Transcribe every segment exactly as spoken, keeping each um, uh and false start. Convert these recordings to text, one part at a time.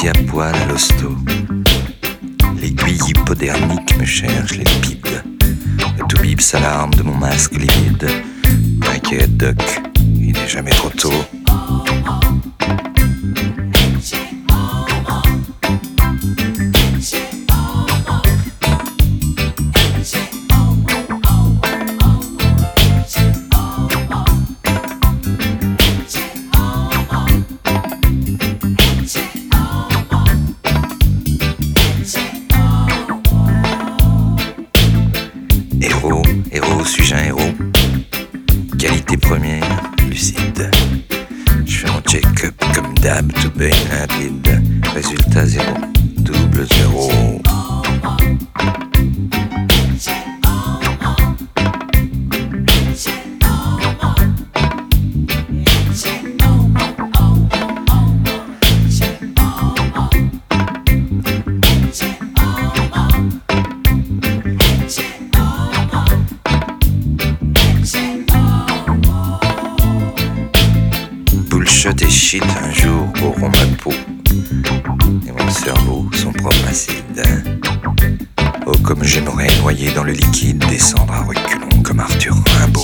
Aussi à poil à l'hosto. L'aiguille hypodermique me cherche les lipides. Le toubib s'alarme de mon masque livide. T'inquiète, doc, il n'est jamais trop tôt. Héros, héros, suis-je un héros? Qualité première, lucide. Je fais mon check-up comme d'hab, tout bien limpide. Résultat zéro, double zéro. Bullshit et shit un jour auront ma peau et mon cerveau son propre acide. Oh, comme j'aimerais noyer dans le liquide, descendre à reculons comme Arthur Rimbaud.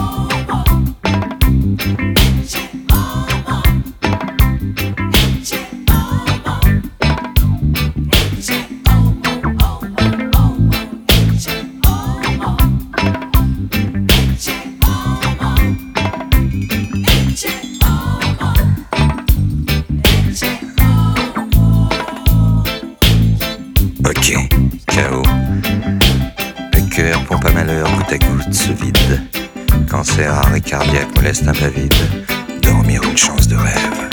Ok, K O. Le cœur pompe à malheur, goutte à goutte se vide. Cancer, arrêt cardiaque, moleste un peu vide. Dormir une chance de rêve.